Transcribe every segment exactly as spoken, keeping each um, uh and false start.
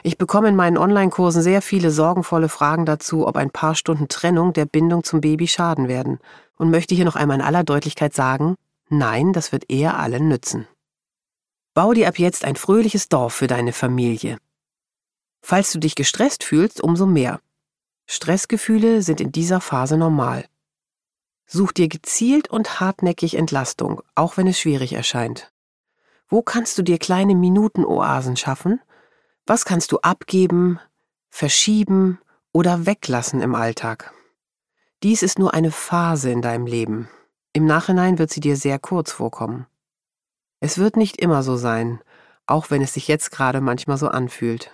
Ich bekomme in meinen Online-Kursen sehr viele sorgenvolle Fragen dazu, ob ein paar Stunden Trennung der Bindung zum Baby schaden werden. Und möchte hier noch einmal in aller Deutlichkeit sagen, nein, das wird eher allen nützen. Bau dir ab jetzt ein fröhliches Dorf für deine Familie. Falls du dich gestresst fühlst, umso mehr. Stressgefühle sind in dieser Phase normal. Such dir gezielt und hartnäckig Entlastung, auch wenn es schwierig erscheint. Wo kannst du dir kleine Minutenoasen schaffen? Was kannst du abgeben, verschieben oder weglassen im Alltag? Dies ist nur eine Phase in deinem Leben. Im Nachhinein wird sie dir sehr kurz vorkommen. Es wird nicht immer so sein, auch wenn es sich jetzt gerade manchmal so anfühlt.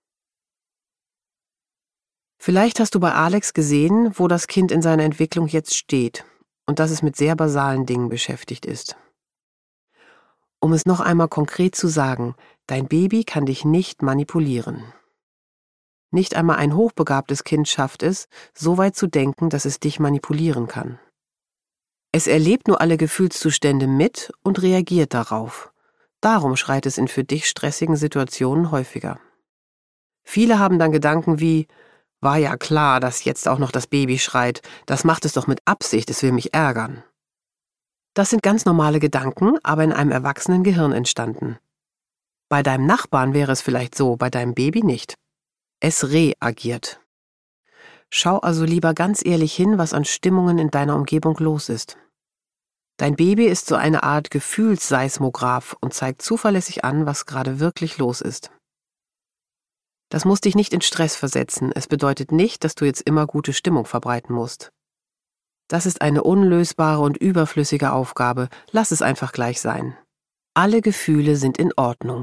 Vielleicht hast du bei Alex gesehen, wo das Kind in seiner Entwicklung jetzt steht und dass es mit sehr basalen Dingen beschäftigt ist. Um es noch einmal konkret zu sagen, dein Baby kann dich nicht manipulieren. Nicht einmal ein hochbegabtes Kind schafft es, so weit zu denken, dass es dich manipulieren kann. Es erlebt nur alle Gefühlszustände mit und reagiert darauf. Darum schreit es in für dich stressigen Situationen häufiger. Viele haben dann Gedanken wie, war ja klar, dass jetzt auch noch das Baby schreit, das macht es doch mit Absicht, es will mich ärgern. Das sind ganz normale Gedanken, aber in einem erwachsenen Gehirn entstanden. Bei deinem Nachbarn wäre es vielleicht so, bei deinem Baby nicht. Es reagiert. Schau also lieber ganz ehrlich hin, was an Stimmungen in deiner Umgebung los ist. Dein Baby ist so eine Art Gefühlsseismograph und zeigt zuverlässig an, was gerade wirklich los ist. Das muss dich nicht in Stress versetzen. Es bedeutet nicht, dass du jetzt immer gute Stimmung verbreiten musst. Das ist eine unlösbare und überflüssige Aufgabe. Lass es einfach gleich sein. Alle Gefühle sind in Ordnung.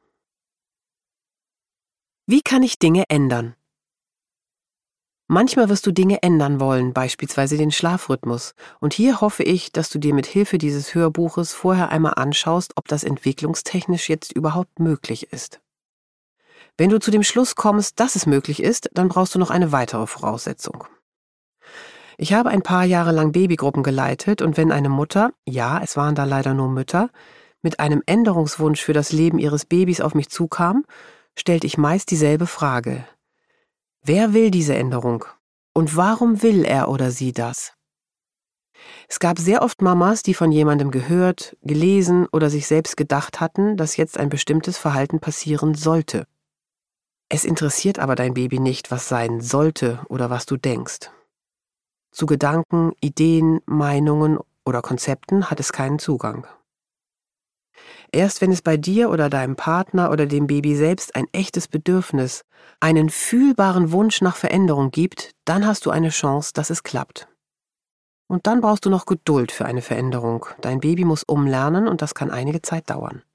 Wie kann ich Dinge ändern? Manchmal wirst du Dinge ändern wollen, beispielsweise den Schlafrhythmus. Und hier hoffe ich, dass du dir mit Hilfe dieses Hörbuches vorher einmal anschaust, ob das entwicklungstechnisch jetzt überhaupt möglich ist. Wenn du zu dem Schluss kommst, dass es möglich ist, dann brauchst du noch eine weitere Voraussetzung. Ich habe ein paar Jahre lang Babygruppen geleitet und wenn eine Mutter, ja, es waren da leider nur Mütter, mit einem Änderungswunsch für das Leben ihres Babys auf mich zukam, stellte ich meist dieselbe Frage. Wer will diese Änderung? Und warum will er oder sie das? Es gab sehr oft Mamas, die von jemandem gehört, gelesen oder sich selbst gedacht hatten, dass jetzt ein bestimmtes Verhalten passieren sollte. Es interessiert aber dein Baby nicht, was sein sollte oder was du denkst. Zu Gedanken, Ideen, Meinungen oder Konzepten hat es keinen Zugang. Erst wenn es bei dir oder deinem Partner oder dem Baby selbst ein echtes Bedürfnis, einen fühlbaren Wunsch nach Veränderung gibt, dann hast du eine Chance, dass es klappt. Und dann brauchst du noch Geduld für eine Veränderung. Dein Baby muss umlernen und das kann einige Zeit dauern.